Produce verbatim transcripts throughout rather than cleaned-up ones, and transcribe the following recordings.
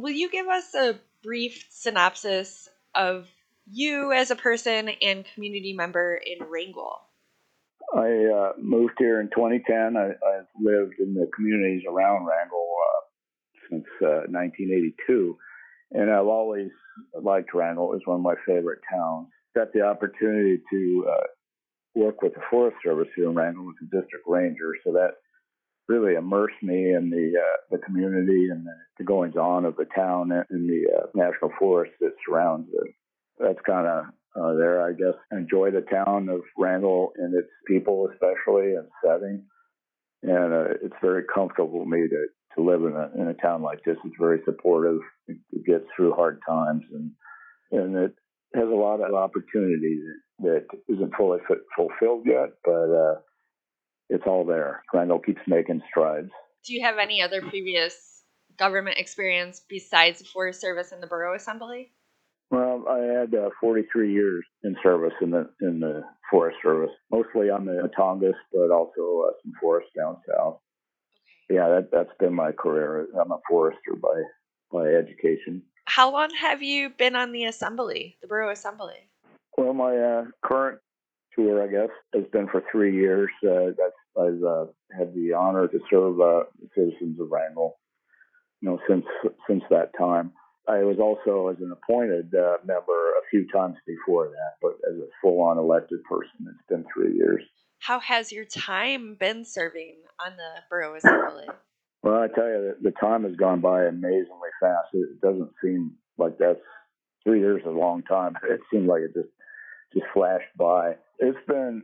will you give us a brief synopsis of you as a person and community member in Wrangell? I uh, moved here in twenty ten. I, I've lived in the communities around Wrangell uh, since uh, nineteen eighty-two, and I've always liked Wrangell. It was one of my favorite towns. Got the opportunity to uh, work with the Forest Service here in Wrangell as a district ranger, so that really immersed me in the uh, the community and the, the goings on of the town and the uh, national forest that surrounds it. That's kind of uh, there, I guess. Enjoy the town of Wrangell and its people, especially and setting. And uh, it's very comfortable for me to, to live in a in a town like this. It's very supportive. It, it gets through hard times, and and it has a lot of opportunity that, that isn't fully fit, fulfilled yet, but uh, it's all there. Wrangell keeps making strides. Do you have any other previous government experience besides the Forest Service and the Borough Assembly? Well, I had uh, forty-three years in service in the in the Forest Service, mostly on the Tongass, but also uh, some forests down south. Yeah, that that's been my career. I'm a forester by by education. How long have you been on the Assembly, the Borough Assembly? Well, my uh, current tour, I guess, has been for three years. Uh, that's I've uh, had the honor to serve uh, the citizens of Wrangell, you know, since since that time. I was also as an appointed uh, member a few times before that, but as a full-on elected person, it's been three years. How has your time been serving on the Borough Assembly? Well, I tell you, the time has gone by amazingly fast. It doesn't seem like that's three years is a long time. It seemed like it just just flashed by. It's been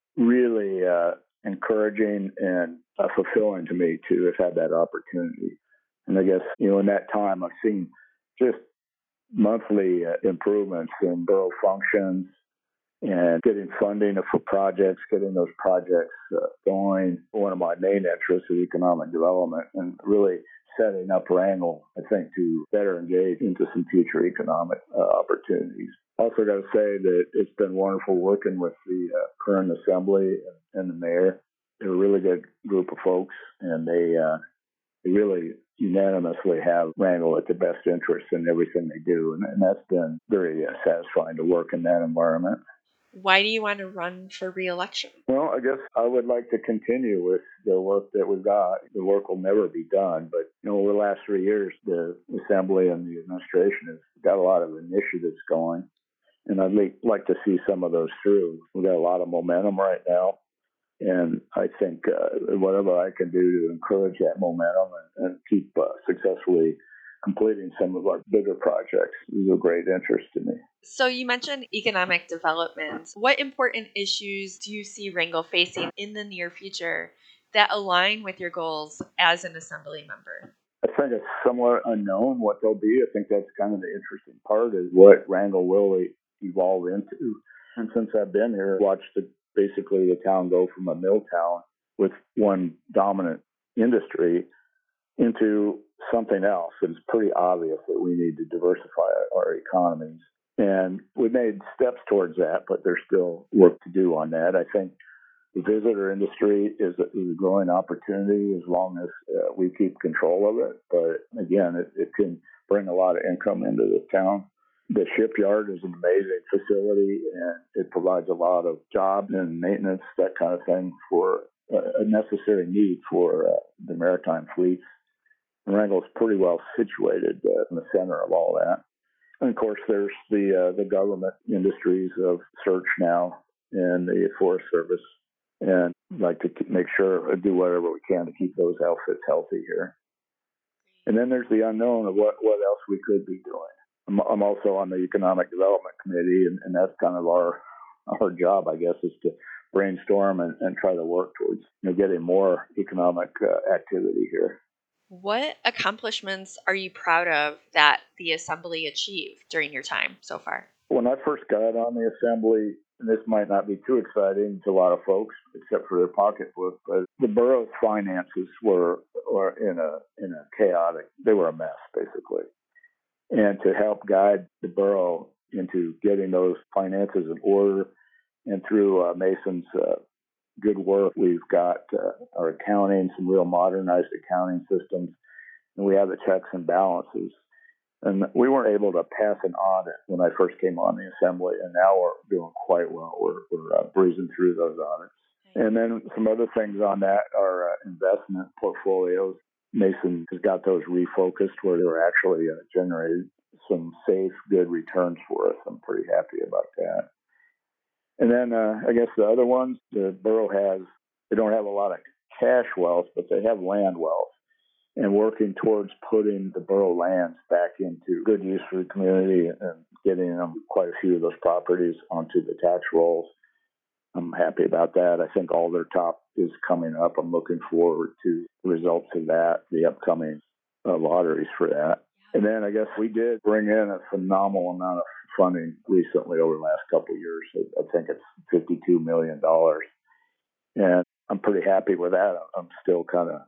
really uh, encouraging and uh, fulfilling to me to have had that opportunity. And I guess, you know, in that time, I've seen just monthly uh, improvements in borough functions and getting funding for projects, getting those projects uh, going. One of my main interests is economic development and really setting up Wrangell, I think, to better engage into some future economic uh, opportunities. Also got to say that it's been wonderful working with the uh, current assembly and the mayor. They're a really good group of folks, and they uh, they really unanimously have Wrangell at the best interest in everything they do, and, and that's been very uh, satisfying to work in that environment. Why do you want to run for re-election? Well, I guess I would like to continue with the work that we've got. The work will never be done, but you know, over the last three years, the Assembly and the administration has got a lot of initiatives going, and I'd like to see some of those through. We've got a lot of momentum right now, and I think uh, whatever I can do to encourage that momentum and, and keep uh, successfully completing some of our bigger projects is of great interest to me. So you mentioned economic development. What important issues do you see Wrangell facing in the near future that align with your goals as an assembly member? I think it's somewhat unknown what they'll be. I think that's kind of the interesting part is what Wrangell will evolve into. And since I've been here, I've watched the, basically the town go from a mill town with one dominant industry into something else. It's pretty obvious that we need to diversify our economies. And we've made steps towards that, but there's still work to do on that. I think the visitor industry is a, is a growing opportunity as long as uh, we keep control of it. But again, it, it can bring a lot of income into the town. The shipyard is an amazing facility, and it provides a lot of jobs and maintenance, that kind of thing, for uh, a necessary need for uh, the maritime fleets. Wrangell is pretty well situated uh, in the center of all that. And of course, there's the uh, the government industries of search now and the Forest Service, and I'd like to make sure do whatever we can to keep those outfits healthy here. And then there's the unknown of what, what else we could be doing. I'm, I'm also on the Economic Development Committee, and, and that's kind of our our job, I guess, is to brainstorm and, and try to work towards you know, getting more economic uh, activity here. What accomplishments are you proud of that the Assembly achieved during your time so far? When I first got on the Assembly, and this might not be too exciting to a lot of folks, except for their pocketbook, but the borough's finances were, were in a in a chaotic, they were a mess, basically. And to help guide the borough into getting those finances in order, and through uh, Mason's uh, good work, we've got uh, our accounting, some real modernized accounting systems, and we have the checks and balances. And we weren't able to pass an audit when I first came on the assembly, and now we're doing quite well. We're, we're uh, breezing through those audits. And then some other things on that are uh, investment portfolios. Mason has got those refocused where they're actually uh, generating some safe, good returns for us. I'm pretty happy about that. And then uh, I guess the other ones, the borough has, they don't have a lot of cash wealth, but they have land wealth. And working towards putting the borough lands back into good use for the community and getting them quite a few of those properties onto the tax rolls. I'm happy about that. I think Aldertop is coming up. I'm looking forward to the results of that, the upcoming uh, lotteries for that. And then I guess we did bring in a phenomenal amount of funding recently over the last couple of years. I think it's fifty-two million dollars. And I'm pretty happy with that. I'm still kind of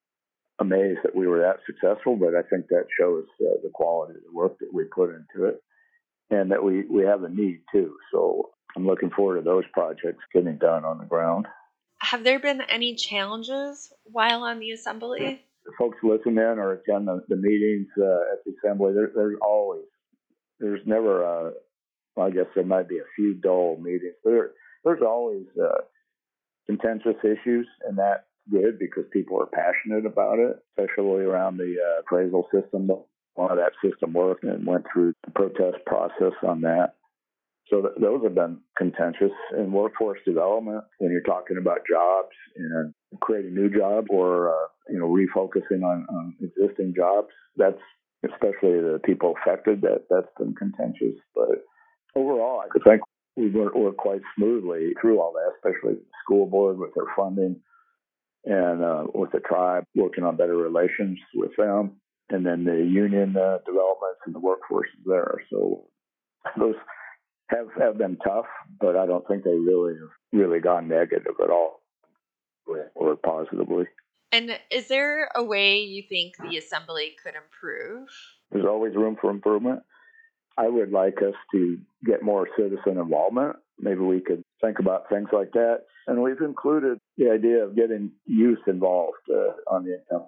amazed that we were that successful, but I think that shows uh, the quality of the work that we put into it and that we, we have a need too. So I'm looking forward to those projects getting done on the ground. Have there been any challenges while on the assembly? The folks listen in or attend the, the meetings uh, at the assembly, there, there's always, there's never a, well, I guess there might be a few dull meetings. There, there's always uh, contentious issues, and that's good because people are passionate about it, especially around the uh, appraisal system. A lot of that system worked and went through the protest process on that. So th- those have been contentious. In workforce development, when you're talking about jobs and creating new jobs or uh, you know refocusing on, on existing jobs, that's especially the people affected. That that's been contentious. But overall, I think we worked, worked quite smoothly through all that, especially the school board with their funding and uh, with the tribe working on better relations with them, and then the union uh, developments and the workforce there. So those have have been tough, but I don't think they really have really gone negative at all, or positively. And is there a way you think the assembly could improve? There's always room for improvement. I would like us to get more citizen involvement. Maybe we could think about things like that. And we've included the idea of getting youth involved uh, on the account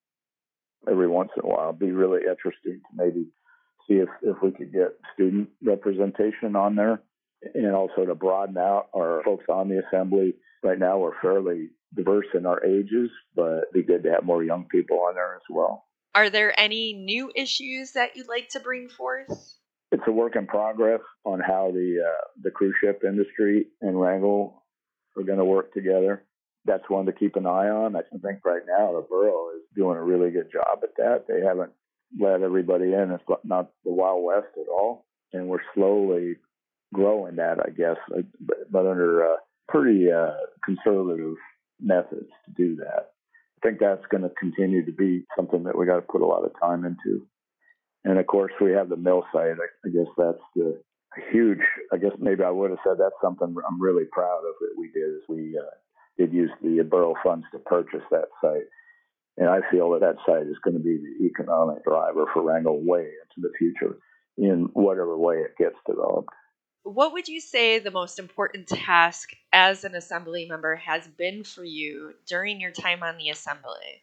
every once in a while. It'd be really interesting to maybe see if, if we could get student representation on there, and also to broaden out our folks on the assembly. Right now we're fairly diverse in our ages, but it'd be good to have more young people on there as well. Are there any new issues that you'd like to bring forth? It's a work in progress on how the uh, the cruise ship industry and Wrangell are going to work together. That's one to keep an eye on. I think right now the borough is doing a really good job at that. They haven't let everybody in. It's not the Wild West at all. And we're slowly growing that, I guess, but, but under uh, pretty uh, conservative methods to do that. I think that's going to continue to be something that we got to put a lot of time into. And of course, we have the mill site. I, I guess that's the huge, I guess maybe I would have said that's something I'm really proud of that we did, is we uh, did use the borough funds to purchase that site. And I feel that that site is going to be the economic driver for Wrangell way into the future in whatever way it gets developed. What would you say the most important task as an assembly member has been for you during your time on the assembly?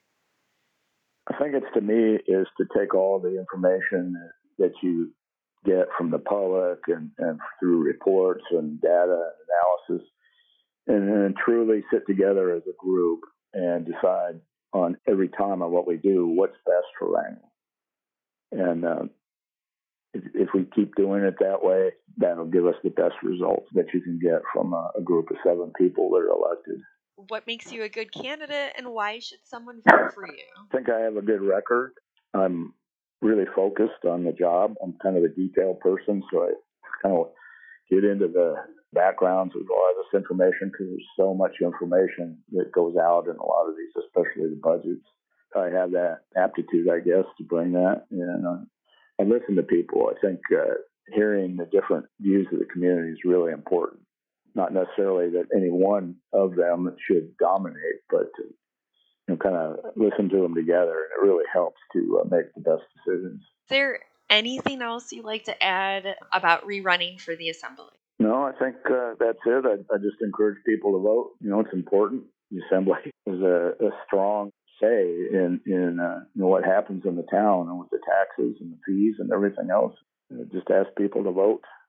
I think it's, to me, is to take all the information that you get from the public and, and through reports and data and analysis, and then truly sit together as a group and decide on every time on what we do, what's best for Wrangell. And uh, if, if we keep doing it that way, that'll give us the best results that you can get from a, a group of seven people that are elected. What makes you a good candidate, and why should someone vote for you? I think I have a good record. I'm really focused on the job. I'm kind of a detailed person, so I kind of get into the backgrounds of a lot of this information because there's so much information that goes out in a lot of these, especially the budgets. I have that aptitude, I guess, to bring that. And uh, I listen to people. I think uh, hearing the different views of the community is really important. Not necessarily that any one of them should dominate, but to you know, kind of listen to them together, and it really helps to uh, make the best decisions. Is there anything else you'd like to add about rerunning for the assembly? No, I think uh, that's it. I, I just encourage people to vote. You know, it's important. The assembly is a, a strong say in in uh, you know what happens in the town and with the taxes and the fees and everything else. Uh, just ask people to vote.